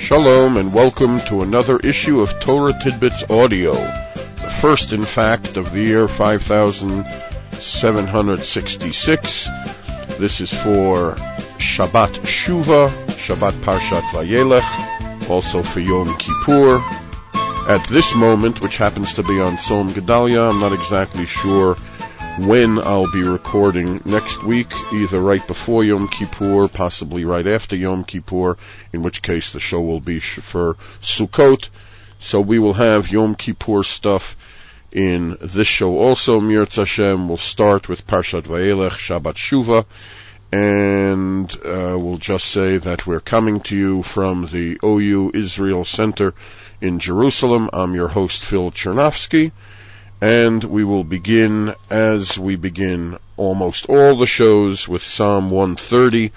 Shalom and welcome to another issue of Torah Tidbits Audio, the first, in fact, of the year 5766. This is for Shabbat Shuvah, Shabbat Parshat Vayelech, also for Yom Kippur. At this moment, which happens to be on Tzom Gedalia, I'm not exactly sure when I'll be recording next week, either right before Yom Kippur, possibly right after Yom Kippur, in which case the show will be for Sukkot. So we will have Yom Kippur stuff in this show also. Mirz Hashem will start with Parshat Vayelech, Shabbat Shuvah, and we'll just say that we're coming to you from the OU Israel Center in Jerusalem. I'm your host, Phil Chernovsky. And we will begin, as we begin almost all the shows, with Psalm 130.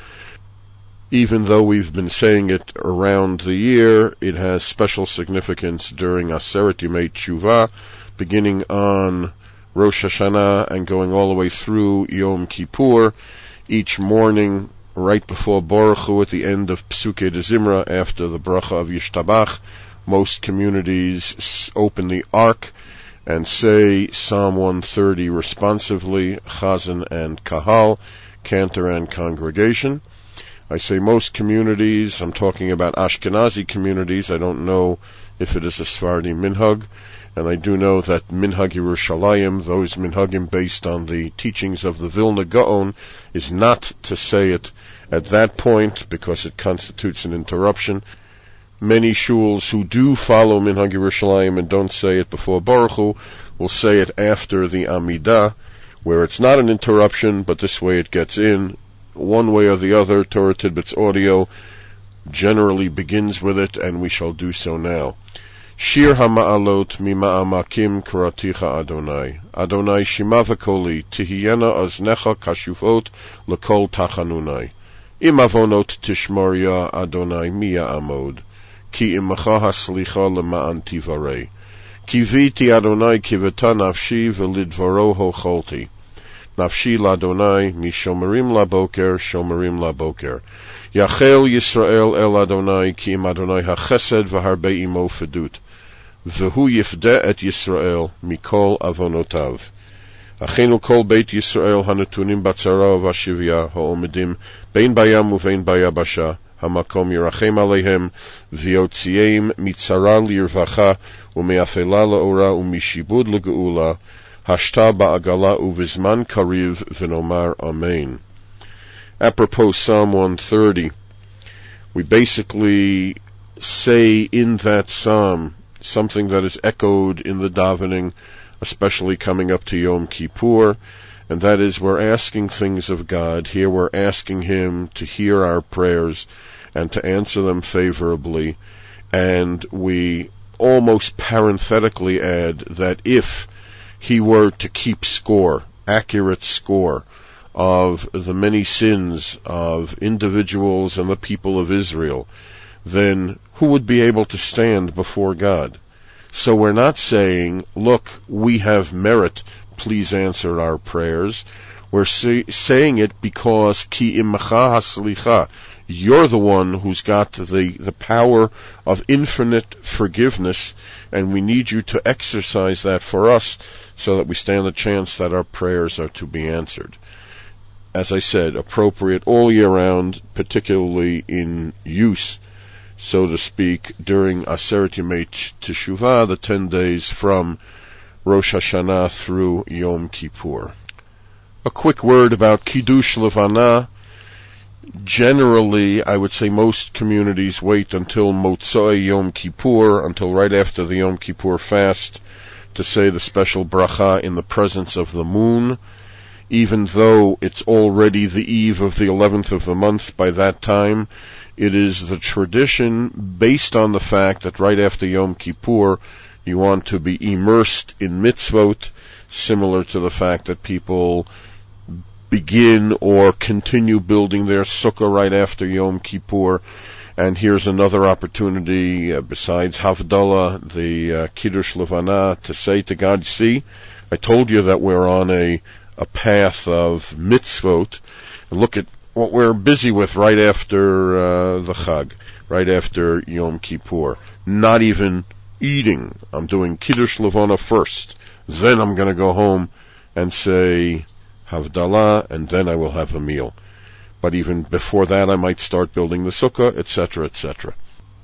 Even though we've been saying it around the year, it has special significance during Aseret Yemei Teshuvah, beginning on Rosh Hashanah and going all the way through Yom Kippur. Each morning, right before Baruch Hu, at the end of Psukei de Zimra, after the bracha of Yishtabach, most communities open the Ark and say Psalm 130 responsively, Chazan and Kahal, cantor and congregation. I say most communities, I'm talking about Ashkenazi communities. I don't know if it is a Sephardi minhag, and I do know that Minhag Yerushalayim, those minhagim based on the teachings of the Vilna Gaon, is not to say it at that point because it constitutes an interruption. Many shuls who do follow Minhag Yerushalayim and don't say it before Baruch Hu will say it after the Amidah, where it's not an interruption, but this way it gets in. One way or the other, Torah Tidbits Audio generally begins with it, and we shall do so now. Shir HaMa'alot Mima'amakim Karaticha Adonai. Adonai Shima V'koli Tihiyena Aznecha Kashufot L'kol Tachanunai. Im Avonot Tishmoria Adonai Miya Amod. Ki imacha haslicha lema'an tivarei. Kiviti Adonai kiveta nafshi v'lidvaro hocholti. Nafshi l'Adonai mishomerim laboker shomerim laboker. Yachel Yisrael el Adonai ki im Adonai hachesed v'harbe imo fedut. V'hu yifde et Yisrael mikol avonotav. Achenu kol beit Yisrael hanetunim batzara v'ashivya ha'omedim bein bayam uvein bayabasha. Hamakom Yerachem Alehem, V'yotziyeim Mitzara Lirvacha, U'me'afela La'ora, U'mishibud L'geula, Hashta Ba'agala U'vizman Kariv, V'nomar Amen. Apropos Psalm 130, we basically say in that psalm something that is echoed in the davening, especially coming up to Yom Kippur, and that is we're asking things of God. Here we're asking Him to hear our prayers and to answer them favorably, and we almost parenthetically add that if He were to keep score, accurate score, of the many sins of individuals and the people of Israel, then who would be able to stand before God? So we're not saying, look, we have merit, please answer our prayers. We're saying it because ki imacha haslicha, you're the one who's got the power of infinite forgiveness, and we need you to exercise that for us so that we stand a chance that our prayers are to be answered. As I said, appropriate all year round, particularly in use, so to speak, during Aseret Yemei Teshuvah, the 10 days from Rosh Hashanah through Yom Kippur. A quick word about Kiddush Levana. Generally, I would say most communities wait until Motzai Yom Kippur, until right after the Yom Kippur fast, to say the special bracha in the presence of the moon, even though it's already the eve of the 11th of the month by that time. It is the tradition based on the fact that right after Yom Kippur, you want to be immersed in mitzvot, similar to the fact that people begin or continue building their sukkah right after Yom Kippur. And here's another opportunity, besides Havdalah, the Kiddush Levana, to say to God, see, I told you that we're on a path of mitzvot. And look at what we're busy with right after the Chag, right after Yom Kippur. Not even eating. I'm doing Kiddush Levana first. Then I'm going to go home and say Havdalah, and then I will have a meal. But even before that, I might start building the sukkah, etc., etc.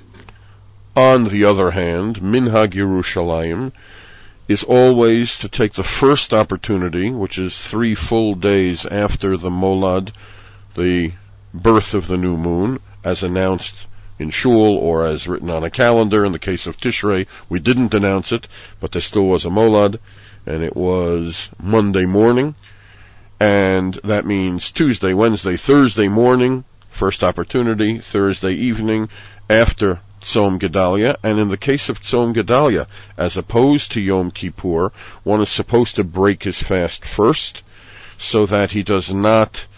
On the other hand, Minhag Yerushalayim is always to take the first opportunity, which is 3 full days after the Molad, the birth of the new moon, as announced in Shul or as written on a calendar. In the case of Tishrei, we didn't announce it, but there still was a Molad, and it was Monday morning. And that means Tuesday, Wednesday, Thursday morning, first opportunity, Thursday evening, after Tzom Gedalia. And in the case of Tzom Gedalia, as opposed to Yom Kippur, one is supposed to break his fast first, so that he does not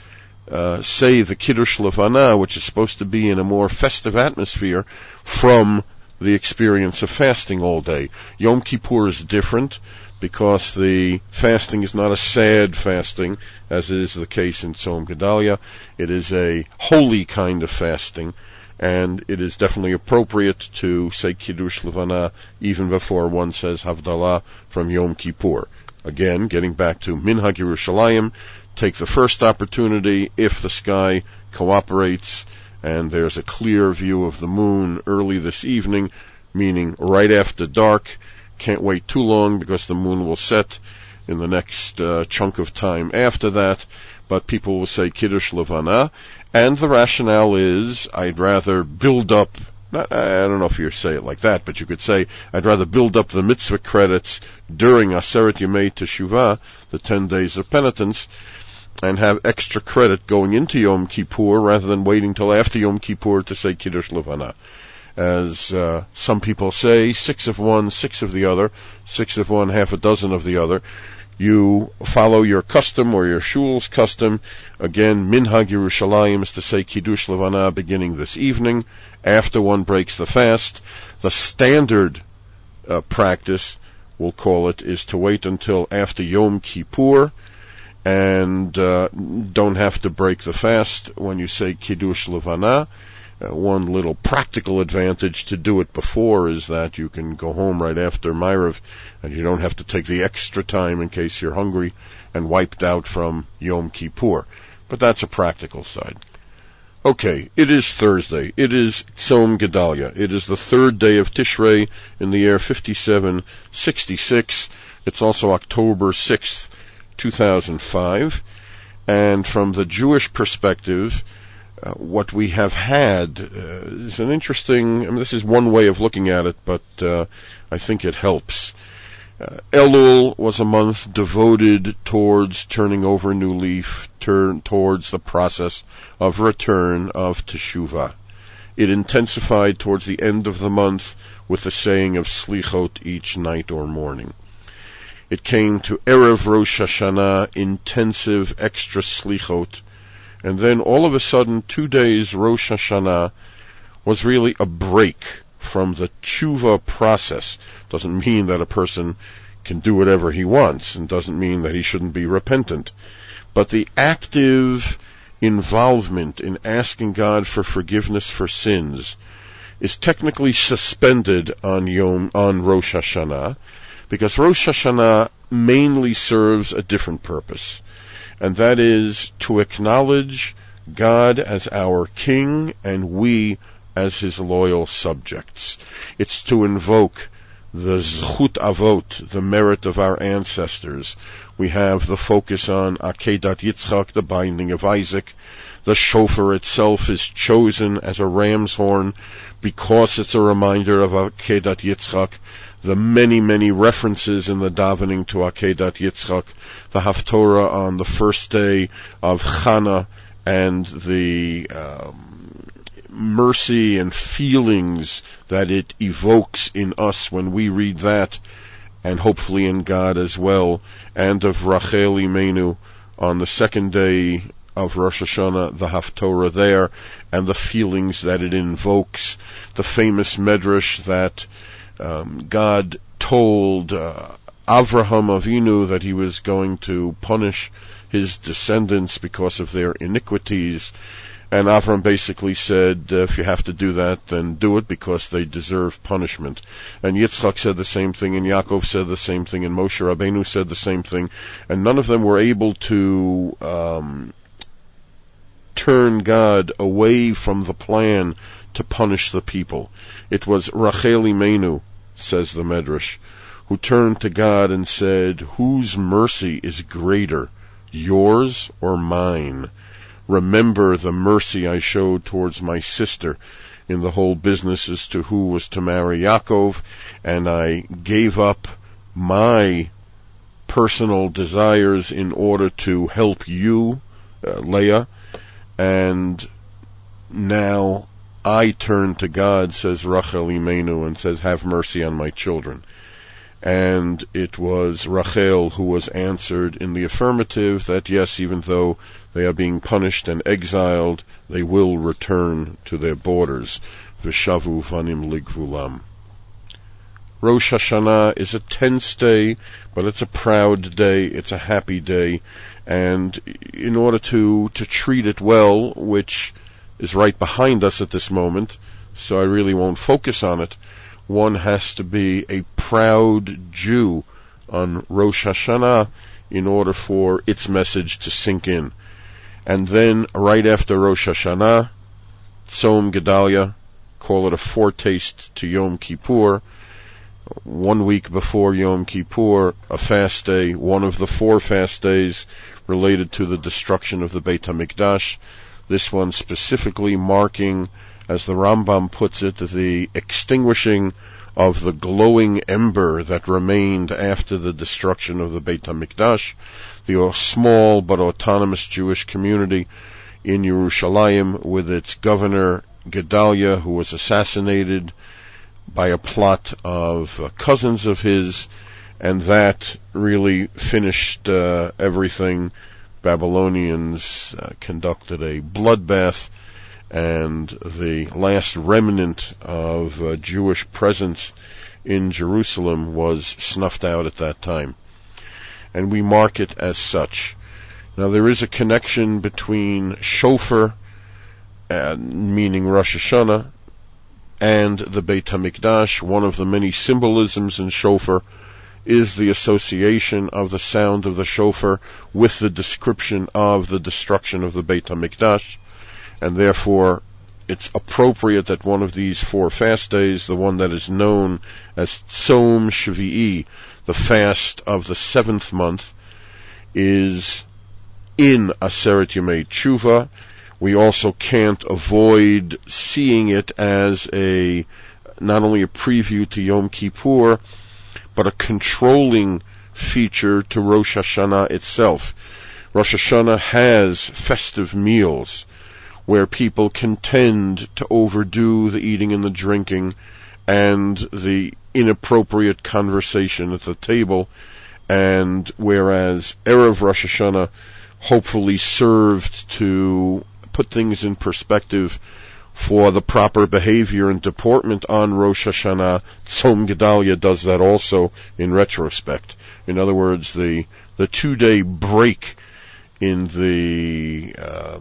say the Kiddush Levana, which is supposed to be in a more festive atmosphere, from the experience of fasting all day. Yom Kippur is different, because the fasting is not a sad fasting, as is the case in Tzom Gedalia. It is a holy kind of fasting, and it is definitely appropriate to say Kiddush Levana even before one says Havdalah from Yom Kippur. Again, getting back to Minhag Yerushalayim, take the first opportunity if the sky cooperates and there's a clear view of the moon early this evening, meaning right after dark. Can't wait too long because the moon will set in the next chunk of time after that, but people will say Kiddush Levana, and the rationale is, I'd rather build up, I don't know if you say it like that, but you could say, I'd rather build up the mitzvah credits during Aseret Yemei Teshuvah, the 10 days of penitence, and have extra credit going into Yom Kippur rather than waiting till after Yom Kippur to say Kiddush Levana. As some people say, 6 of one, 6 of the other, 6 of one, half a dozen of the other. You follow your custom or your shul's custom. Again, Minhag Yerushalayim is to say Kiddush Levana beginning this evening, after one breaks the fast. The standard practice, we'll call it, is to wait until after Yom Kippur, and don't have to break the fast when you say Kiddush Levana. One little practical advantage to do it before is that you can go home right after Ma'ariv, and you don't have to take the extra time in case you're hungry and wiped out from Yom Kippur. But that's a practical side. Okay, it is Thursday. It is Tzom Gedalia. It is the 3rd day of Tishrei in the year 5766. It's also October 6th, 2005. And from the Jewish perspective, what we have had is an interesting, this is one way of looking at it, but I think it helps. Elul was a month devoted towards turning over a new leaf, towards the process of return of Teshuvah. It intensified towards the end of the month with the saying of Slichot each night or morning. It came to Erev Rosh Hashanah, intensive extra Slichot, and then all of a sudden, 2 days Rosh Hashanah was really a break from the tshuva process. Doesn't mean that a person can do whatever he wants, and doesn't mean that he shouldn't be repentant. But the active involvement in asking God for forgiveness for sins is technically suspended on Rosh Hashanah, because Rosh Hashanah mainly serves a different purpose. And that is to acknowledge God as our King and we as His loyal subjects. It's to invoke the Zchut Avot, the merit of our ancestors. We have the focus on Akedat Yitzchak, the binding of Isaac. The shofar itself is chosen as a ram's horn because it's a reminder of Akedat Yitzchak. The many, many references in the davening to Akedat Yitzchak, the Haftorah on the first day of Chana, and the mercy and feelings that it evokes in us when we read that, and hopefully in God as well, and of Rachel Imenu on the 2nd day of Rosh Hashanah, the Haftorah there, and the feelings that it invokes, the famous medrash that God told Avraham Avinu that he was going to punish his descendants because of their iniquities. And Avram basically said, if you have to do that, then do it because they deserve punishment. And Yitzchak said the same thing, and Yaakov said the same thing, and Moshe Rabbeinu said the same thing. And none of them were able to turn God away from the plan to punish the people. It was Rachel Imenu, says the Medrash, who turned to God and said, whose mercy is greater, yours or mine? Remember the mercy I showed towards my sister in the whole business as to who was to marry Yaakov, and I gave up my personal desires in order to help you, Leah, and now I turn to God, says Rachel Imenu, and says, have mercy on my children. And it was Rachel who was answered in the affirmative that yes, even though they are being punished and exiled, they will return to their borders. V'shavu vanim ligvulam. Rosh Hashanah is a tense day, but it's a proud day, it's a happy day, and in order to treat it well, which is right behind us at this moment, so I really won't focus on it, one has to be a proud Jew on Rosh Hashanah in order for its message to sink in. And then, right after Rosh Hashanah, Tzom Gedalia, call it a foretaste to Yom Kippur. 1 week before Yom Kippur, a fast day, one of the 4 fast days related to the destruction of the Beit HaMikdash. This one specifically marking, as the Rambam puts it, the extinguishing of the glowing ember that remained after the destruction of the Beit HaMikdash, the small but autonomous Jewish community in Yerushalayim with its governor Gedaliah, who was assassinated by a plot of cousins of his, and that really finished everything. Babylonians conducted a bloodbath, and the last remnant of Jewish presence in Jerusalem was snuffed out at that time. And we mark it as such. Now there is a connection between Shofar, meaning Rosh Hashanah, and the Beit HaMikdash. One of the many symbolisms in Shofar is the association of the sound of the Shofar with the description of the destruction of the Beit HaMikdash. And therefore, it's appropriate that one of these 4 fast days, the one that is known as Tzom Shvi'i, the fast of the 7th month, is in Aseret Yemei Tshuva. We also can't avoid seeing it as not only a preview to Yom Kippur, but a controlling feature to Rosh Hashanah itself. Rosh Hashanah has festive meals where people can tend to overdo the eating and the drinking and the inappropriate conversation at the table, and whereas Erev Rosh Hashanah hopefully served to put things in perspective for the proper behavior and deportment on Rosh Hashanah, Tzom Gedalia does that also in retrospect. In other words, the 2-day break in the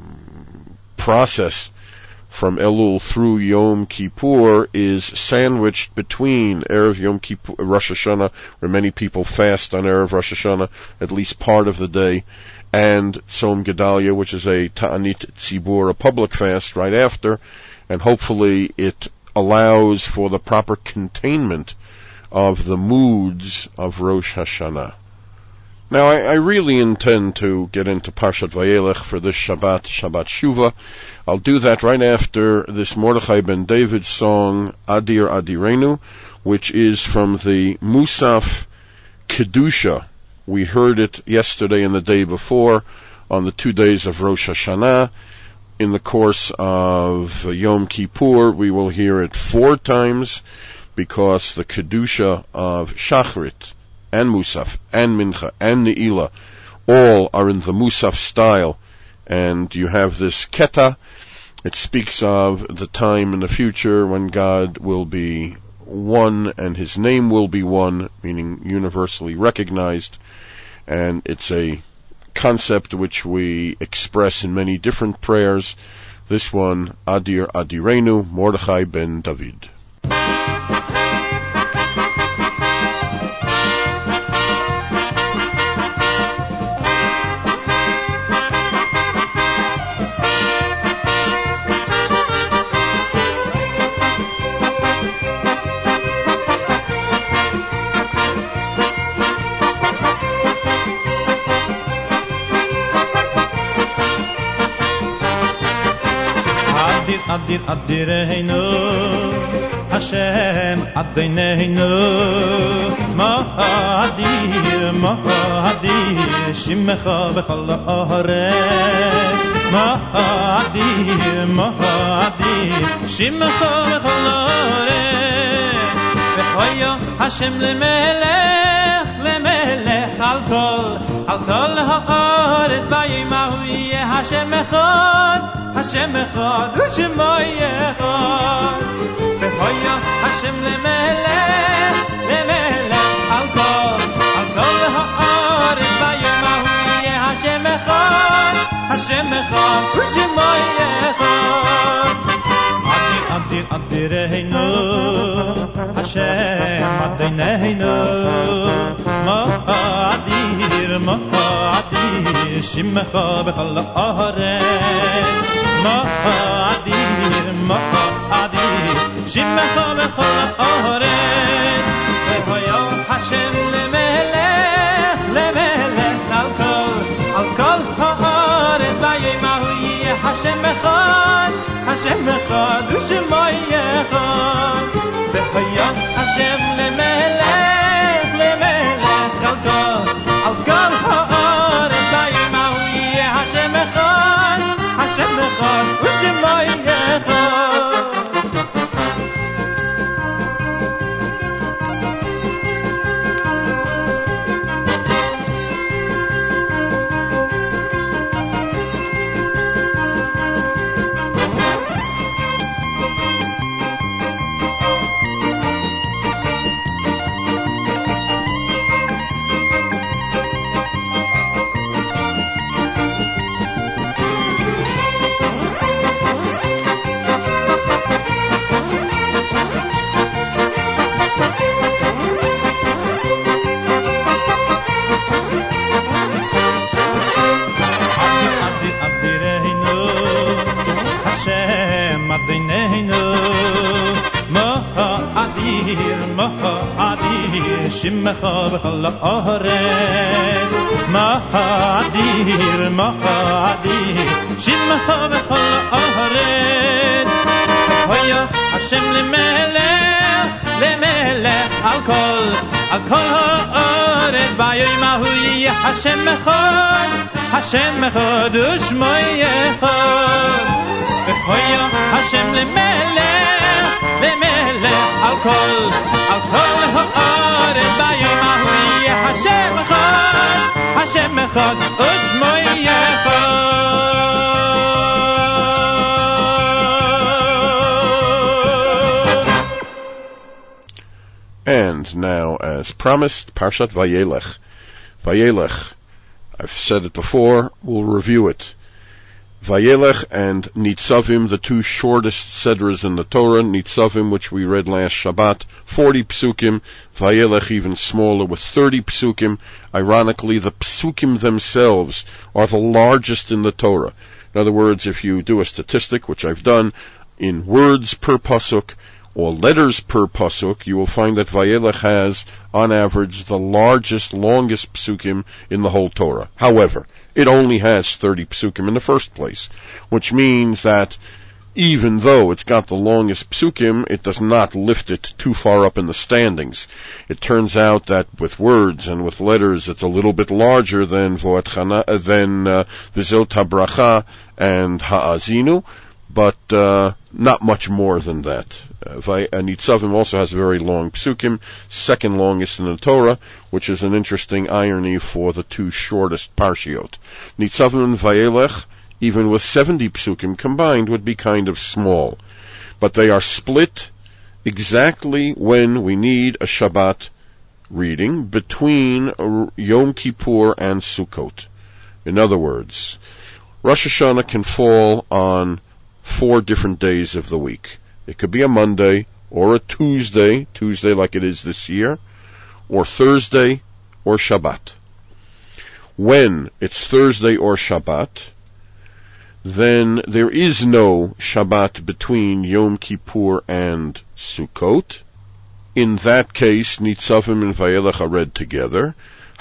process from Elul through Yom Kippur is sandwiched between Erev Yom Kippur, Rosh Hashanah, where many people fast on Erev Rosh Hashanah at least part of the day, and Tzom Gedalia, which is a Ta'anit Tzibur, a public fast right after, and hopefully it allows for the proper containment of the moods of Rosh Hashanah. Now, I really intend to get into Parshat Vayelech for this Shabbat Shuvah. I'll do that right after this Mordechai ben David song, Adir Adirenu, which is from the Musaf Kedusha. We heard it yesterday and the day before on the 2 days of Rosh Hashanah. In the course of Yom Kippur, we will hear it 4 times because the Kedusha of Shachrit and Musaf, and Mincha, and Ne'ilah, all are in the Musaf style. And you have this Keta. It speaks of the time in the future when God will be one, and his name will be one, meaning universally recognized. And it's a concept which we express in many different prayers. This one, Adir Adirenu, Mordechai ben David. Adir Adirenu, Hashem Adonenu, Ma'adir, Ma'adir, Shimecha b'chol ha'aretz, Ma'adir, Ma'adir, Shimecha b'chol ha'aretz, V'hoya Hashem lemelech, lemelech al kol ha'aretz, Vayimahu yeh Hashem echad, Hashem echad, U'shemo echad. V'hoya Hashem lemelech, lemelech al kol ha'aretz, Vayimahu yeh Hashem echad, U'shemo echad. Adir Adirenu, Hashem Adonenu, Ma'adir, Ma'adir, Shimecha b'chol ha'aretz, Ma'adir, Ma'adir, Shimecha b'chol ha'aretz. V'hoya Hashem lemelech, lemelech al kol ha'aretz, Vayimahu yeh Hashem echad, Hashem echad, U'shemo echad. V'hoya Hashem lemelech, lemelech al kol ha'aretz, Vayimahu yeh Hashem echad, Hashem echad, U'shemo echad. Shimecha b'chol ha'aretz, Ma'adir, Ma'adir, Shimecha b'chol ha'aretz. V'hoya Hashem lemelech, lemelech al kol ha'aretz, Vayimahu yeh Hashem echad, U'shemo echad. V'hoya Hashem lemelech, lemelech al kol ha'aretz, Vayimahu yeh Hashem echad, U'shemo echad. And now, as promised, Parshat Vayelech. Vayelech, I've said it before, we'll review it. Vayelech and Nitzavim, the two shortest sedras in the Torah. Nitzavim, which we read last Shabbat, 40 psukim. Vayelech, even smaller, with 30 psukim. Ironically, the psukim themselves are the largest in the Torah. In other words, if you do a statistic, which I've done, in words per pasuk, or letters per pasuk, you will find that Vayelech has, on average, the longest psukim in the whole Torah. However, it only has 30 psukim in the first place, which means that even though it's got the longest psukim, it does not lift it too far up in the standings. It turns out that with words and with letters, it's a little bit larger than V'zil Tabracha and Ha'azinu, but not much more than that. Nitzavim also has a very long psukim, second longest in the Torah, which is an interesting irony for the two shortest parshiot. Nitzavim and Vayelech, even with 70 psukim combined, would be kind of small. But they are split exactly when we need a Shabbat reading between Yom Kippur and Sukkot. In other words, Rosh Hashanah can fall on 4 different days of the week. It could be a Monday or a Tuesday like it is this year, or Thursday or Shabbat. When it's Thursday or Shabbat, then there is no Shabbat between Yom Kippur and Sukkot. In that case, Nitzavim and Vayelech are read together.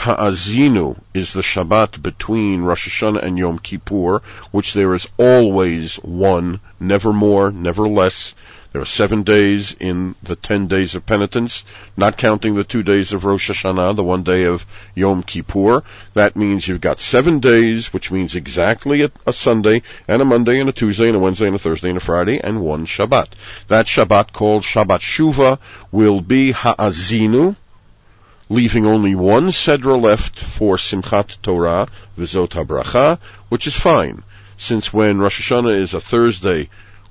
Ha'azinu is the Shabbat between Rosh Hashanah and Yom Kippur, which there is always one, never more, never less. There are 7 days in the 10 days of penitence, not counting the 2 days of Rosh Hashanah, the 1 day of Yom Kippur. That means you've got 7 days, which means exactly a Sunday, and a Monday, and a Tuesday, and a Wednesday, and a Thursday, and a Friday, and 1 Shabbat. That Shabbat, called Shabbat Shuvah, will be Ha'azinu, leaving only 1 Sedra left for Simchat Torah, V'zot HaBracha, which is fine, since when Rosh Hashanah is a Thursday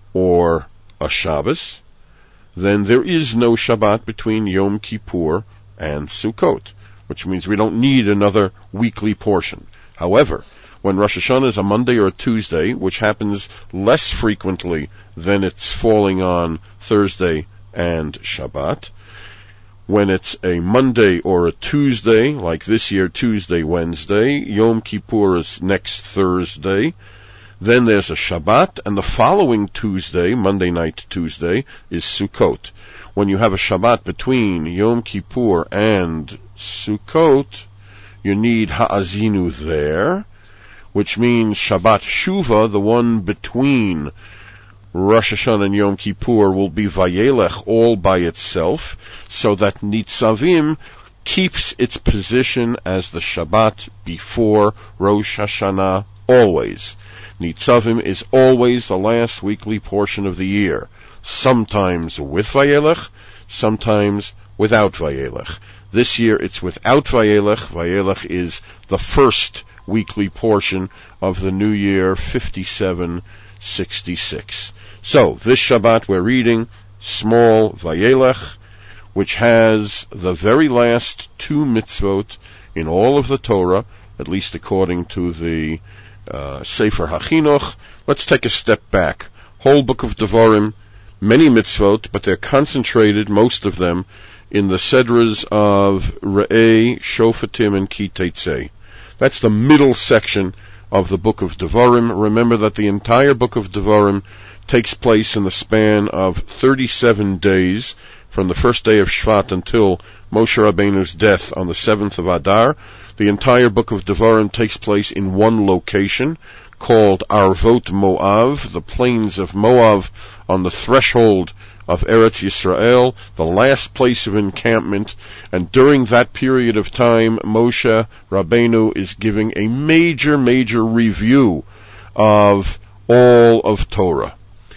or a Shabbos, then there is no Shabbat between Yom Kippur and Sukkot, which means we don't need another weekly portion. However, when Rosh Hashanah is a Monday or a Tuesday, which happens less frequently than it's falling on Thursday and Shabbat, when it's a Monday or a Tuesday, like this year, Tuesday, Wednesday, Yom Kippur is next Thursday, then there's a Shabbat, and the following Tuesday, Monday night Tuesday, is Sukkot. When you have a Shabbat between Yom Kippur and Sukkot, you need Ha'azinu there, which means Shabbat Shuvah, the one between Rosh Hashanah and Yom Kippur, will be Vayelech all by itself, so that Nitzavim keeps its position as the Shabbat before Rosh Hashanah always. Nitzavim is always the last weekly portion of the year, sometimes with Vayelech, sometimes without Vayelech. This year it's without Vayelech. Vayelech is the first weekly portion of the new year, 5766. So, this Shabbat we're reading small Vayelech, which has the very last 2 mitzvot in all of the Torah, at least according to the Sefer HaChinuch. Let's take a step back. Whole book of Devarim, many mitzvot, but they're concentrated, most of them, in the Sedras of Re'eh, Shofatim, and Ki Teitzei. That's the middle section of the book of Devarim. Remember that the entire book of Devarim takes place in the span of 37 days, from the first day of Shvat until Moshe Rabbeinu's death on the 7th of Adar. The entire book of Devarim takes place in one location, called Arvot Moav, the plains of Moav, on the threshold of Eretz Yisrael, the last place of encampment. And during that period of time, Moshe Rabbeinu is giving a major review of all of Torah.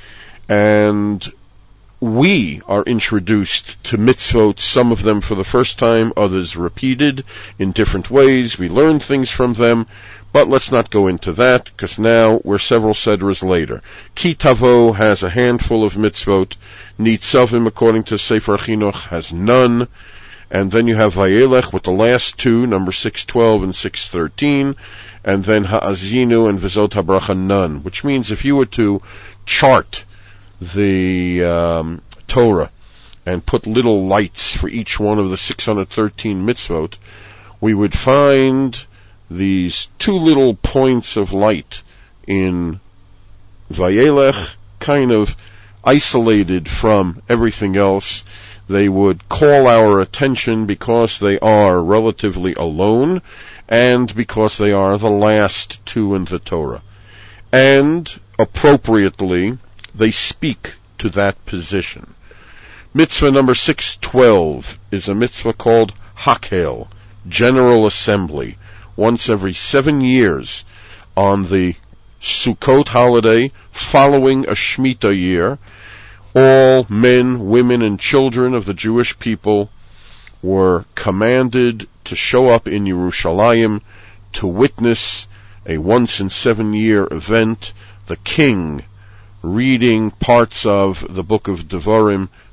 And we are introduced to mitzvot, some of them for the first time, others repeated in different ways. We learn things from them, but let's not go into that, because now we're several sedras later. Ki Tavo has a handful of mitzvot. Nitzavim, according to Sefer Chinuch, has none. And then you have Vayelech with the last 2, number 612 and 613, and then Ha'azinu and V'zot HaBracha, none. Which means if you were to chart the Torah and put little lights for each one of the 613 mitzvot, we would find these 2 little points of light in Vayelech, kind of isolated from everything else. They would call our attention because they are relatively alone, and because they are the last 2 in the Torah. And, appropriately, they speak to that position. Mitzvah number 612 is a mitzvah called Hakel, General Assembly. Once every 7 years, on the Sukkot holiday, following a Shemitah year, all men, women, and children of the Jewish people were commanded to show up in Yerushalayim to witness a once-in-7-year event, the king reading parts of the book of Devarim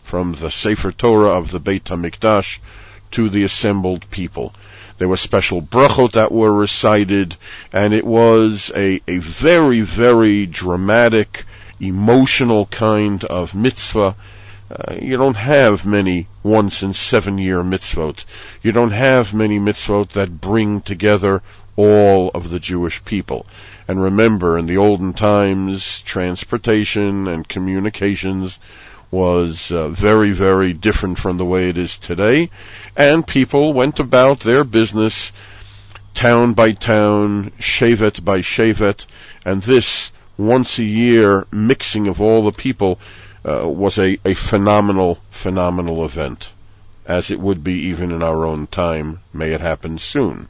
from the Sefer Torah of the Beit HaMikdash to the assembled people. There were special brachot that were recited, and it was a very, very dramatic, emotional kind of mitzvah. You don't have many once in 7 year mitzvot. You don't have many mitzvot that bring together all of the Jewish people. And remember, in the olden times, transportation and communications was very, very different from the way it is today, and people went about their business town by town, shevet by shevet, and this once a year mixing of all the people was a phenomenal event, as it would be even in our own time. May it happen soon.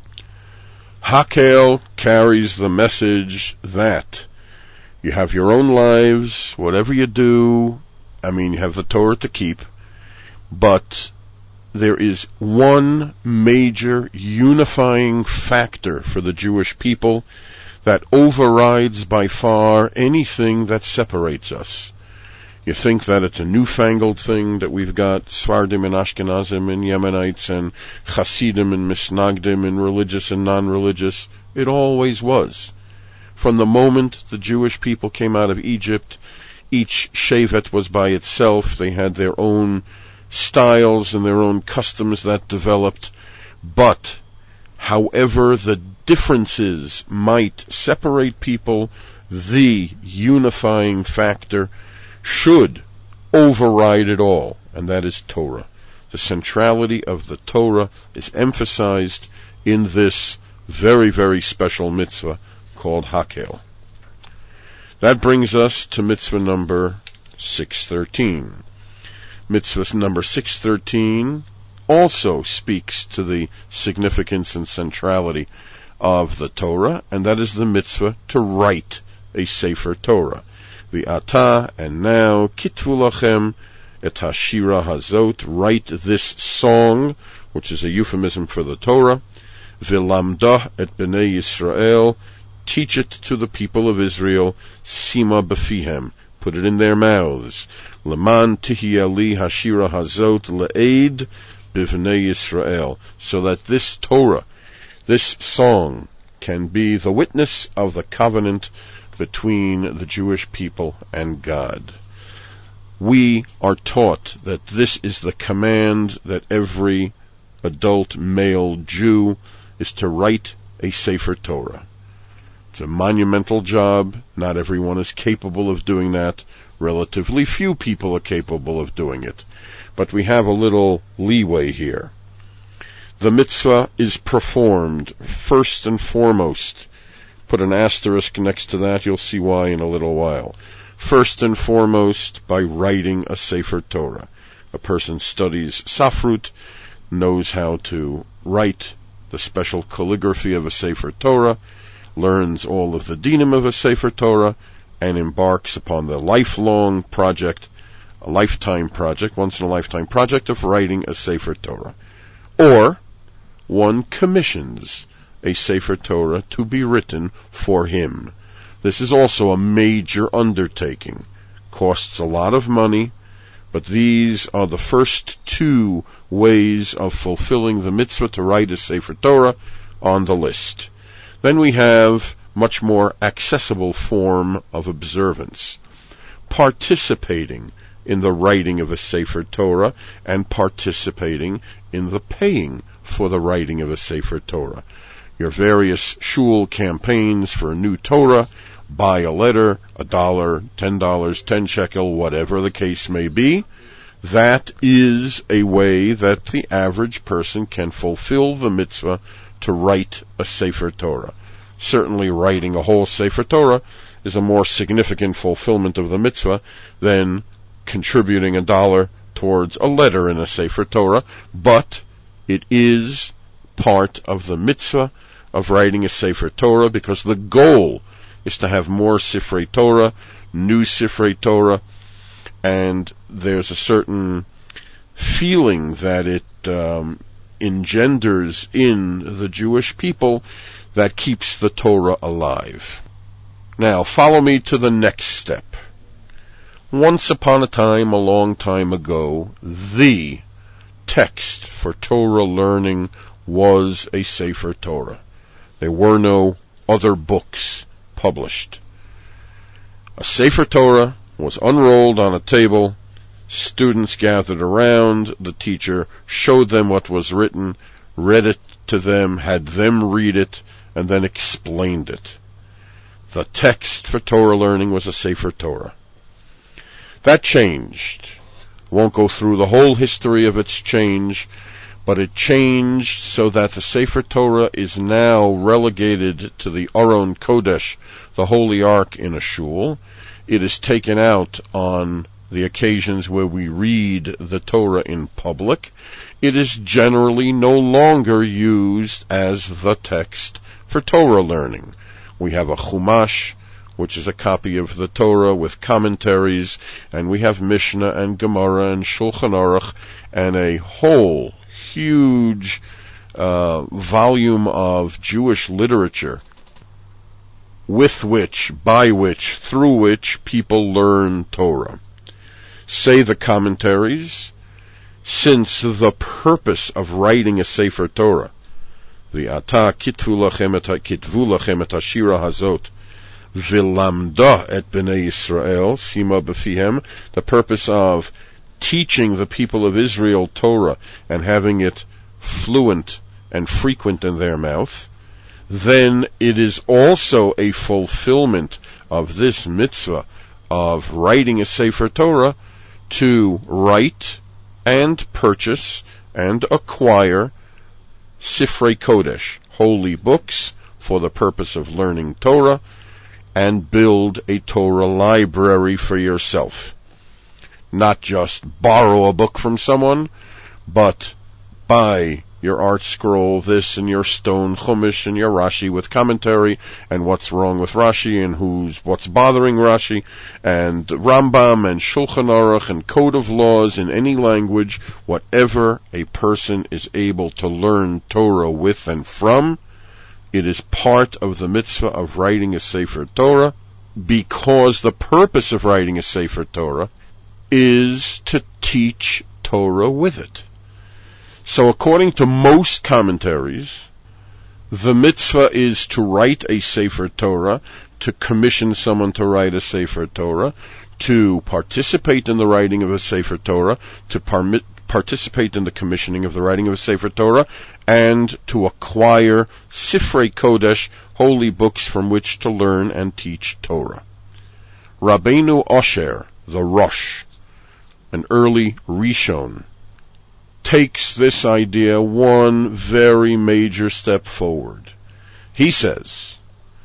Hakel carries the message that you have your own lives, whatever you do, you have the Torah to keep, but there is one major unifying factor for the Jewish people that overrides by far anything that separates us. You think that it's a newfangled thing, that we've got Sfardim and Ashkenazim and Yemenites and Hasidim and Misnagdim and religious and non-religious. It always was. From the moment the Jewish people came out of Egypt, each shevet was by itself. They had their own styles and their own customs that developed. But, however the differences might separate people, the unifying factor should override it all, and that is Torah. The centrality of the Torah is emphasized in this very, very special mitzvah called Hakel. That brings us to mitzvah number 613. Mitzvah number 613 also speaks to the significance and centrality of the Torah, and that is the mitzvah to write a Sefer Torah. V'ata, and now, kitvu lachem et hashira hazot, write this song, which is a euphemism for the Torah. V'lamdah et bnei Yisrael, teach it to the people of Israel. Sima befihem, put it in their mouths. Leman tihiyah li hashira hazot le'ed b'vnei Yisrael, so that this Torah, this song, can be the witness of the covenant between the Jewish people and God. We are taught that this is the command that every adult male Jew is to write a Sefer Torah. It's a monumental job. Not everyone is capable of doing that. Relatively few people are capable of doing it. But we have a little leeway here. The mitzvah is performed first and foremost. Put an asterisk next to that, you'll see why in a little while. First and foremost, by writing a Sefer Torah. A person studies Safrut, knows how to write the special calligraphy of a Sefer Torah, learns all of the dinim of a Sefer Torah, and embarks upon the lifelong project, a lifetime project, once-in-a-lifetime project of writing a Sefer Torah. Or, one commissions a Sefer Torah to be written for him. This is also a major undertaking. Costs a lot of money, but these are the first two ways of fulfilling the mitzvah to write a Sefer Torah on the list. Then we have much more accessible form of observance. Participating in the writing of a Sefer Torah and participating in the paying for the writing of a Sefer Torah. Your various shul campaigns for a new Torah, buy a letter, $1, $10, 10 shekel, whatever the case may be. That is a way that the average person can fulfill the mitzvah to write a Sefer Torah. Certainly writing a whole Sefer Torah is a more significant fulfillment of the mitzvah than contributing $1 towards a letter in a Sefer Torah, but it is part of the mitzvah of writing a Sefer Torah, because the goal is to have more Sifrei Torah, new Sifrei Torah, and there's a certain feeling that it engenders in the Jewish people that keeps the Torah alive. Now, follow me to the next step. Once upon a time, a long time ago, the text for Torah learning was a Sefer Torah. There were no other books published. A Sefer Torah was unrolled on a table. Students gathered around. The teacher showed them what was written, read it to them, had them read it, and then explained it. The text for Torah learning was a Sefer Torah. That changed. Won't go through the whole history of its change, but it changed so that the Sefer Torah is now relegated to the Aron Kodesh, the Holy Ark in a shul. It is taken out on the occasions where we read the Torah in public. It is generally no longer used as the text for Torah learning. We have a Chumash, which is a copy of the Torah with commentaries, and we have Mishnah and Gemara and Shulchan Aruch, and a whole huge volume of Jewish literature with which, by which, through which people learn Torah. Say the commentaries, since the purpose of writing a Sefer Torah, the Ata kitvu lachem et hashira hazot, Vilamda et bnei Yisrael, sima b'fihem, the purpose of teaching the people of Israel Torah and having it fluent and frequent in their mouth, then it is also a fulfillment of this mitzvah of writing a Sefer Torah to write and purchase and acquire Sifrei Kodesh, holy books, for the purpose of learning Torah, and build a Torah library for yourself. Not just borrow a book from someone, but buy your art scroll, this, and your stone Chumash and your Rashi with commentary, and what's wrong with Rashi, and what's bothering Rashi, and Rambam, and Shulchan Aruch, and Code of Laws in any language, whatever a person is able to learn Torah with and from. It is part of the mitzvah of writing a Sefer Torah, because the purpose of writing a Sefer Torah is to teach Torah with it. So according to most commentaries, the mitzvah is to write a Sefer Torah, to commission someone to write a Sefer Torah, to participate in the writing of a Sefer Torah, to participate in the commissioning of the writing of a Sefer Torah, and to acquire Sifrei Kodesh, holy books from which to learn and teach Torah. Rabbeinu Osher, the Rosh, an early Rishon, takes this idea one very major step forward. He says,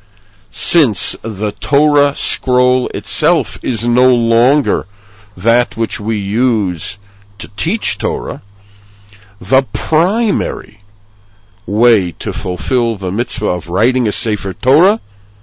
since the Torah scroll itself is no longer that which we use to teach Torah, the primary way to fulfill the mitzvah of writing a Sefer Torah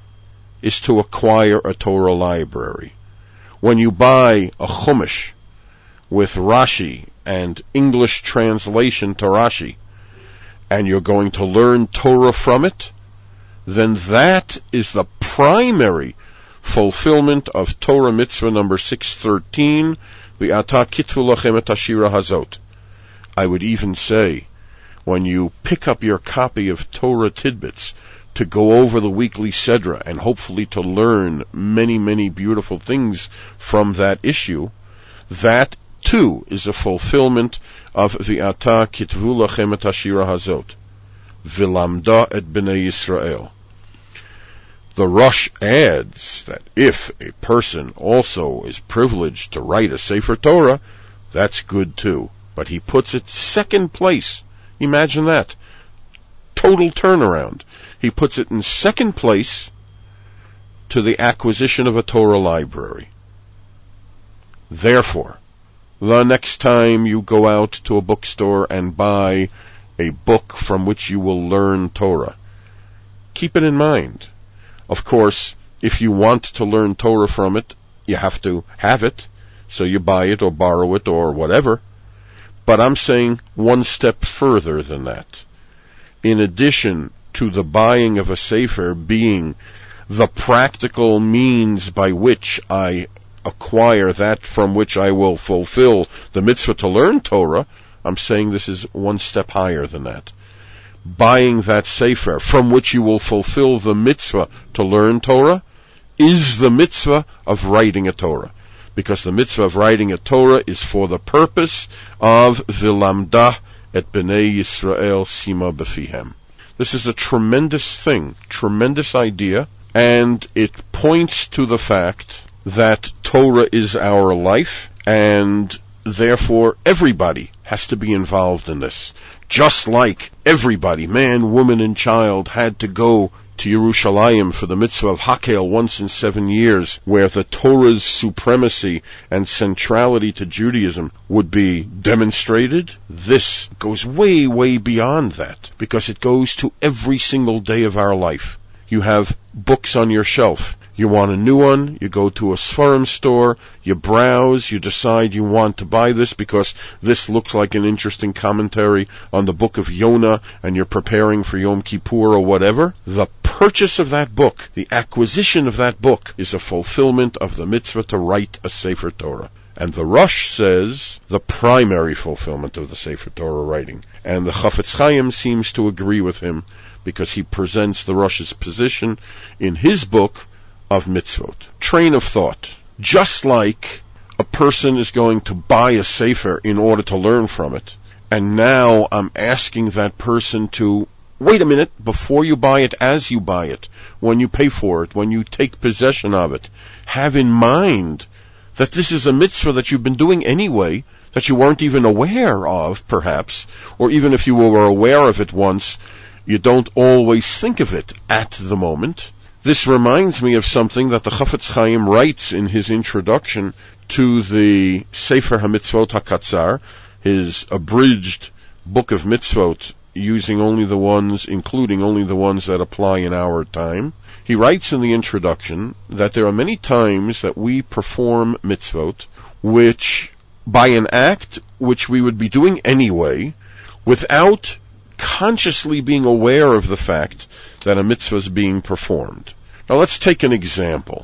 is to acquire a Torah library. When you buy a Chumash with Rashi and English translation to Rashi, and you're going to learn Torah from it, then that is the primary fulfillment of Torah mitzvah number 613, V'ata kitvu lachem et hashira hazot. I would even say, when you pick up your copy of Torah Tidbits to go over the weekly Sedra and hopefully to learn many, many beautiful things from that issue, that too is a fulfillment of V'ata kitvu lachem et hashira hazot, V'lamda et bnei Yisrael. The Rosh adds that if a person also is privileged to write a Sefer Torah, that's good too. But he puts it second place. Imagine that. Total turnaround. He puts it in second place to the acquisition of a Torah library. Therefore, the next time you go out to a bookstore and buy a book from which you will learn Torah, keep it in mind. Of course, if you want to learn Torah from it, you have to have it, so you buy it or borrow it or whatever. But I'm saying one step further than that. In addition to the buying of a Sefer being the practical means by which I acquire that from which I will fulfill the mitzvah to learn Torah, I'm saying this is one step higher than that. Buying that sefer from which you will fulfill the mitzvah to learn Torah is the mitzvah of writing a Torah. Because the mitzvah of writing a Torah is for the purpose of Vilamdah et Bnei Yisrael Sima Befihem. This is a tremendous thing, tremendous idea, and it points to the fact that Torah is our life, and therefore everybody has to be involved in this. Just like everybody, man, woman, and child, had to go to Yerushalayim for the mitzvah of Hakel once in 7 years, where the Torah's supremacy and centrality to Judaism would be demonstrated. This goes way, way beyond that, because it goes to every single day of our life. You have books on your shelf. You want a new one, you go to a Sfarim store, you browse, you decide you want to buy this because this looks like an interesting commentary on the book of Yonah, and you're preparing for Yom Kippur or whatever. The purchase of that book, the acquisition of that book, is a fulfillment of the mitzvah to write a Sefer Torah. And the Rosh says the primary fulfillment of the Sefer Torah writing. And the Chafetz Chaim seems to agree with him, because he presents the Rosh's position in his book of mitzvot. Train of thought. Just like a person is going to buy a sefer in order to learn from it, and now I'm asking that person to wait a minute before you buy it, as you buy it, when you pay for it, when you take possession of it, have in mind that this is a mitzvah that you've been doing anyway, that you weren't even aware of, perhaps, or even if you were aware of it once, you don't always think of it at the moment. This reminds me of something that the Chafetz Chaim writes in his introduction to the Sefer HaMitzvot HaKatzar, his abridged book of mitzvot, using only the ones, including only the ones that apply in our time. He writes in the introduction that there are many times that we perform mitzvot, which, by an act which we would be doing anyway, without consciously being aware of the fact that a mitzvah is being performed. Now let's take an example.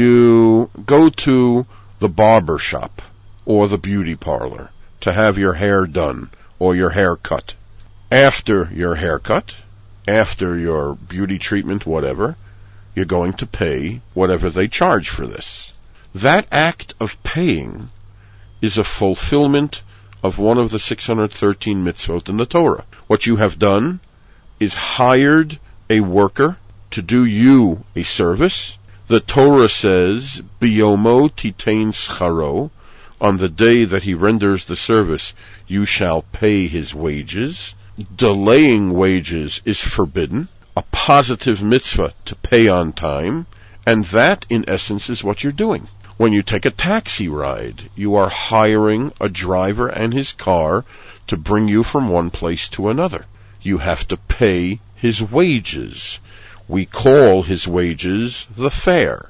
You go to the barber shop or the beauty parlor to have your hair done or your hair cut. After your haircut, after your beauty treatment, whatever, you're going to pay whatever they charge for this. That act of paying is a fulfillment of one of the 613 mitzvot in the Torah. What you have done is hired a worker to do you a service. The Torah says, Biyomo titein scharo, on the day that he renders the service, you shall pay his wages. Delaying wages is forbidden. A positive mitzvah to pay on time, and that, in essence, is what you're doing. When you take a taxi ride, you are hiring a driver and his car to bring you from one place to another. You have to pay his wages. We call his wages the fare,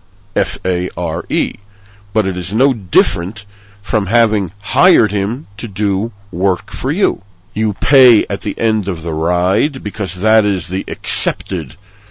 F-A-R-E, but it is no different from having hired him to do work for you. You pay at the end of the ride because that is the accepted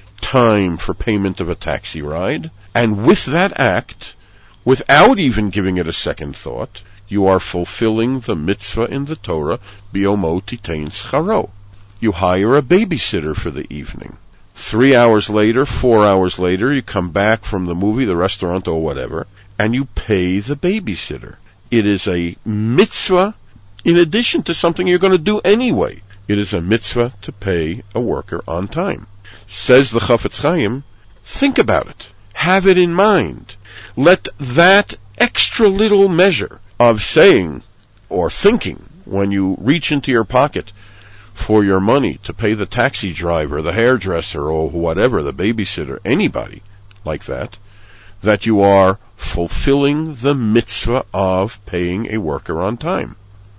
time for payment of a taxi ride, and with that act, without even giving it a second thought, you are fulfilling the mitzvah in the Torah, Biyomo titein scharo. You hire a babysitter for the evening. 3 hours later, 4 hours later, you come back from the movie, the restaurant, or whatever, and you pay the babysitter. It is a mitzvah in addition to something you're going to do anyway. It is a mitzvah to pay a worker on time. Says the Chafetz Chaim, think about it. Have it in mind. Let that extra little measure of saying or thinking when you reach into your pocket for your money to pay the taxi driver, the hairdresser, or whatever, the babysitter, anybody like that, that you are fulfilling the mitzvah of paying a worker on time.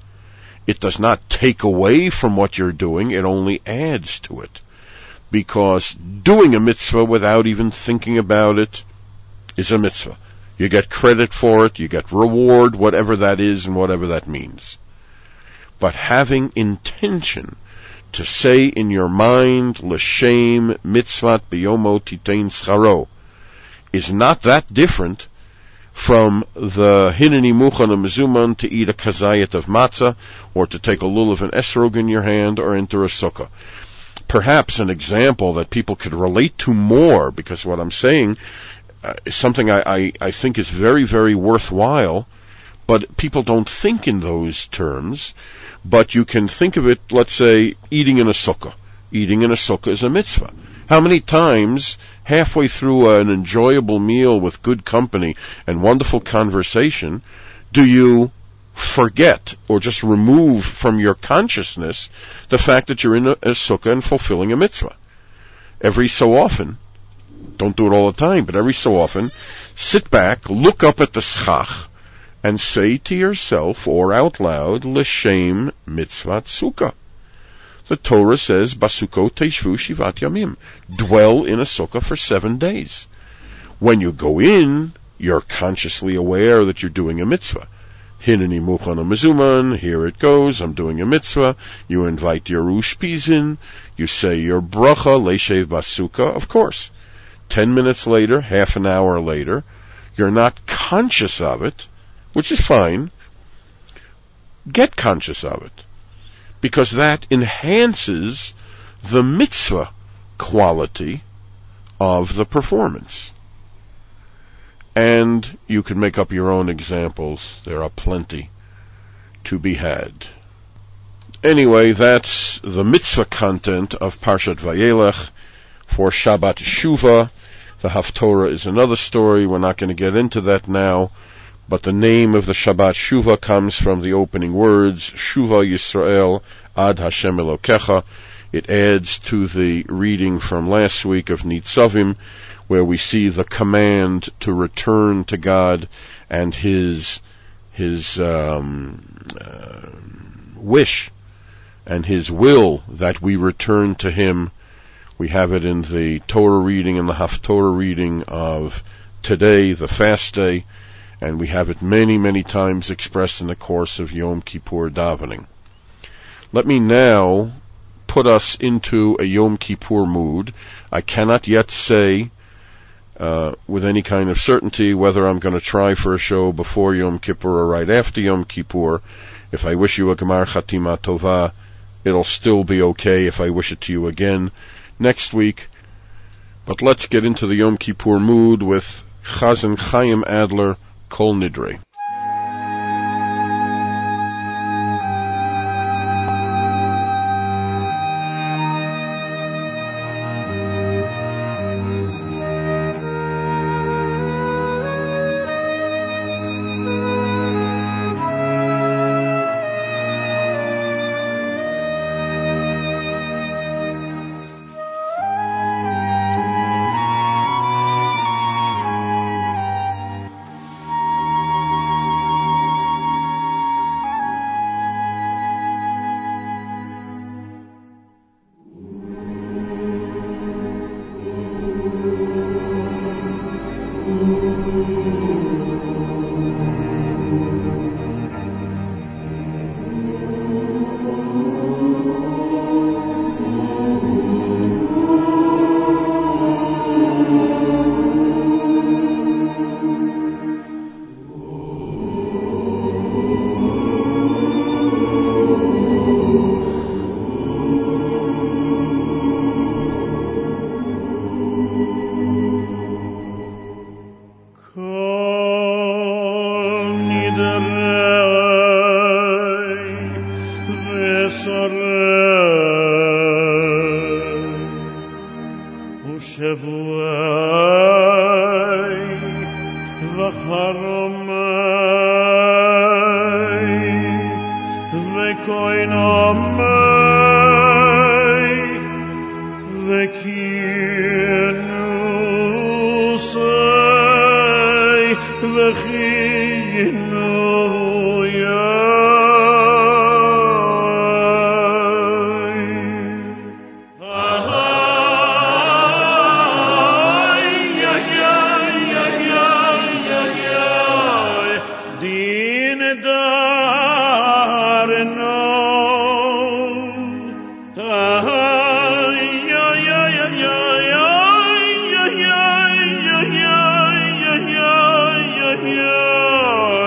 It does not take away from what you're doing, it only adds to it. Because doing a mitzvah without even thinking about it is a mitzvah. You get credit for it, you get reward, whatever that is and whatever that means. But having intention to say in your mind, l'shem mitzvat biyomo titein scharo, is not that different from the Hineni Muchan Mezuman to eat a kazayat of matzah, or to take a lulav and esrog in your hand, or enter a sukkah. Perhaps an example that people could relate to more, because what I'm saying is something I think is very, very worthwhile, but people don't think in those terms. But you can think of it, let's say, eating in a sukkah. Eating in a sukkah is a mitzvah. How many times, halfway through an enjoyable meal with good company and wonderful conversation, do you forget or just remove from your consciousness the fact that you're in a sukkah and fulfilling a mitzvah? Every so often, don't do it all the time, but every so often, sit back, look up at the schach, and say to yourself or out loud, L'shem mitzvat sukkah. The Torah says, Basukot teishvu shivat yamim. Dwell in a sukkah for 7 days. When you go in, you're consciously aware that you're doing a mitzvah. Hineni muchan mezuman, here it goes, I'm doing a mitzvah. You invite your ushpizin, you say your bracha, leishev basukah, of course. 10 minutes later, half an hour later, you're not conscious of it, which is fine. Get conscious of it, because that enhances the mitzvah quality of the performance. And you can make up your own examples. There are plenty to be had. Anyway, that's the mitzvah content of Parshat Vayelech for Shabbat Shuvah. The Haftorah is another story. We're not going to get into that now. But the name of the Shabbat Shuvah comes from the opening words, Shuvah Yisrael Ad Hashem Elokecha. It adds to the reading from last week of Nitzavim, where we see the command to return to God and His wish and His will that we return to Him. We have it in the Torah reading and the Haftorah reading of today, the fast day, and we have it many, many times expressed in the course of Yom Kippur davening. Let me now put us into a Yom Kippur mood. I cannot yet say with any kind of certainty whether I'm going to try for a show before Yom Kippur or right after Yom Kippur. If I wish you a Gemar Chatima Tova, it'll still be okay if I wish it to you again next week. But let's get into the Yom Kippur mood with Chazan Chaim Adler, Kol Nidre. Yeah.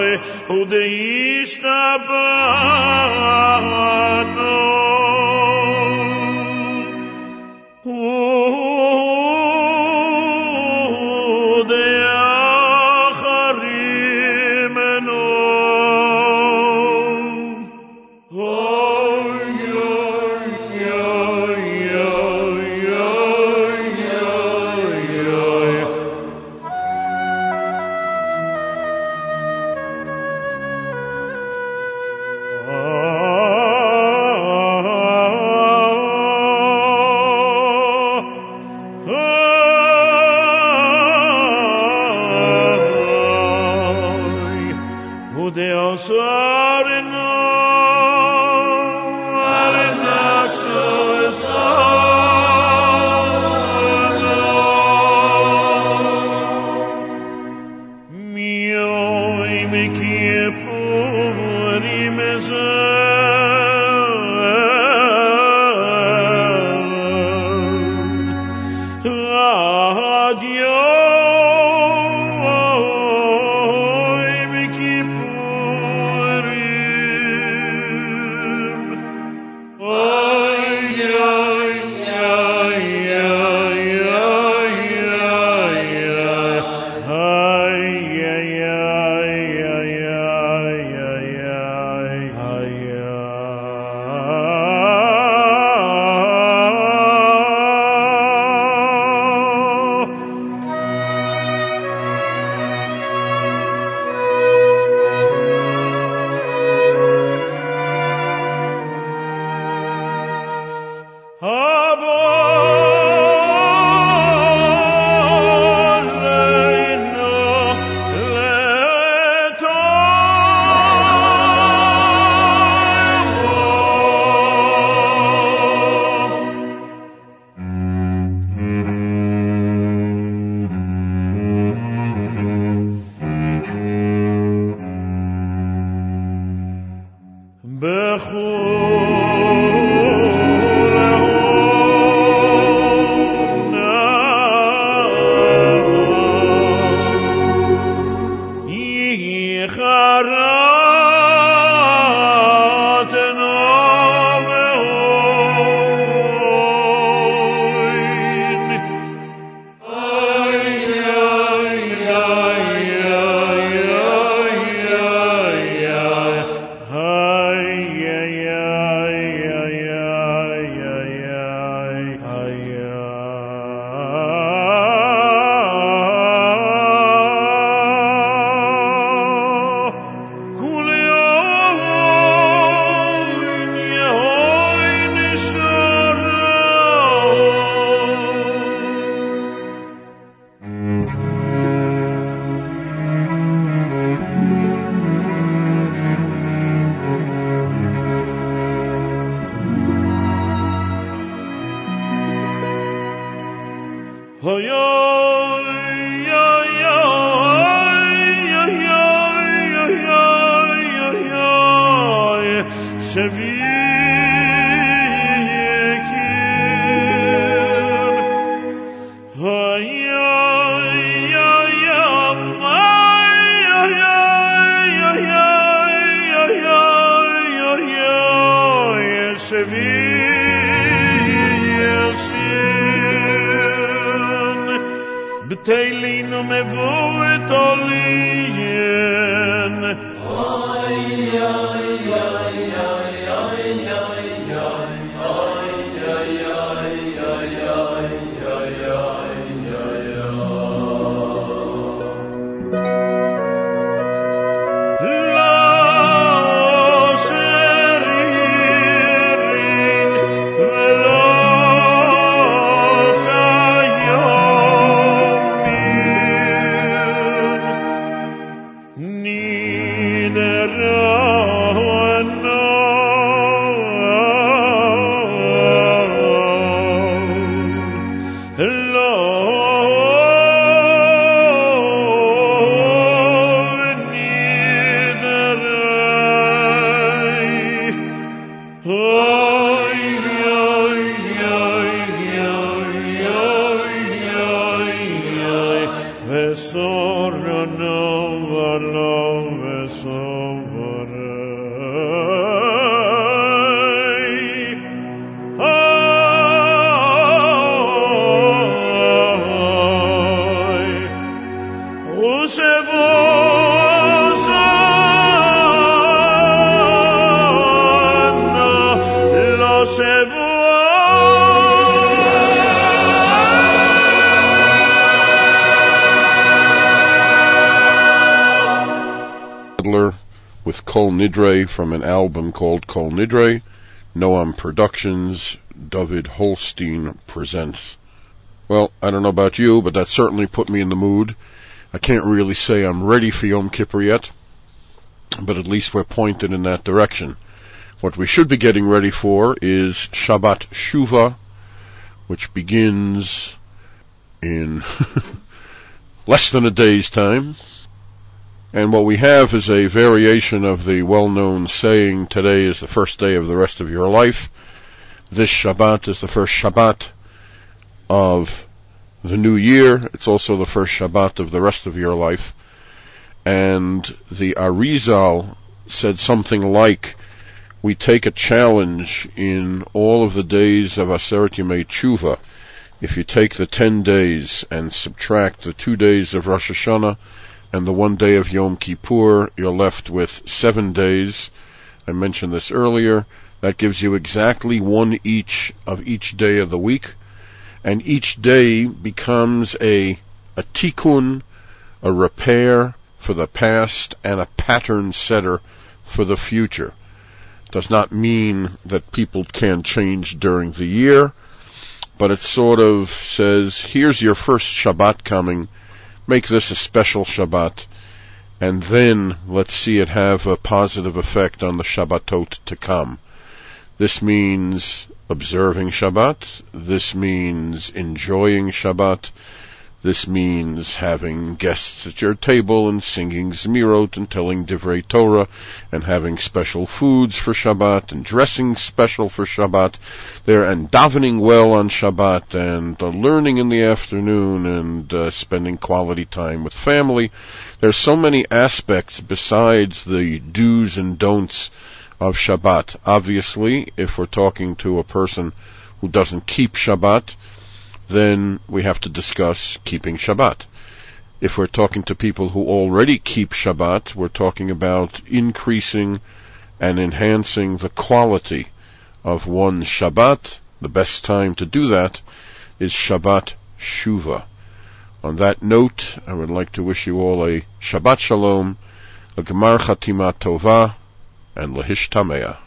Sorrow no With Kol Nidre from an album called Kol Nidre. Noam Productions, David Holstein presents. Well, I don't know about you, but that certainly put me in the mood. I can't really say I'm ready for Yom Kippur yet, but at least we're pointed in that direction. What we should be getting ready for is Shabbat Shuvah, which begins in less than a day's time. And what we have is a variation of the well-known saying, today is the first day of the rest of your life. This Shabbat is the first Shabbat of the new year. It's also the first Shabbat of the rest of your life. And the Arizal said something like, we take a challenge in all of the days of Aseret Yemei Tshuva. If you take the 10 days and subtract the 2 days of Rosh Hashanah, and the 1 day of Yom Kippur, you're left with 7 days. I mentioned this earlier. That gives you exactly one each of each day of the week. And each day becomes a tikkun, a repair for the past, and a pattern setter for the future. Does not mean that people can't change during the year, but it sort of says, here's your first Shabbat coming. Make this a special Shabbat, and then let's see it have a positive effect on the Shabbatot to come. This means observing Shabbat. This means enjoying Shabbat. This means having guests at your table and singing Zmirot and telling Divrei Torah and having special foods for Shabbat and dressing special for Shabbat there and davening well on Shabbat and learning in the afternoon and spending quality time with family. There's so many aspects besides the do's and don'ts of Shabbat. Obviously, if we're talking to a person who doesn't keep Shabbat, then we have to discuss keeping Shabbat. If we're talking to people who already keep Shabbat, we're talking about increasing and enhancing the quality of one Shabbat. The best time to do that is Shabbat Shuvah. On that note, I would like to wish you all a Shabbat Shalom, a Gemar Chatima Tova, and Lahishtameah.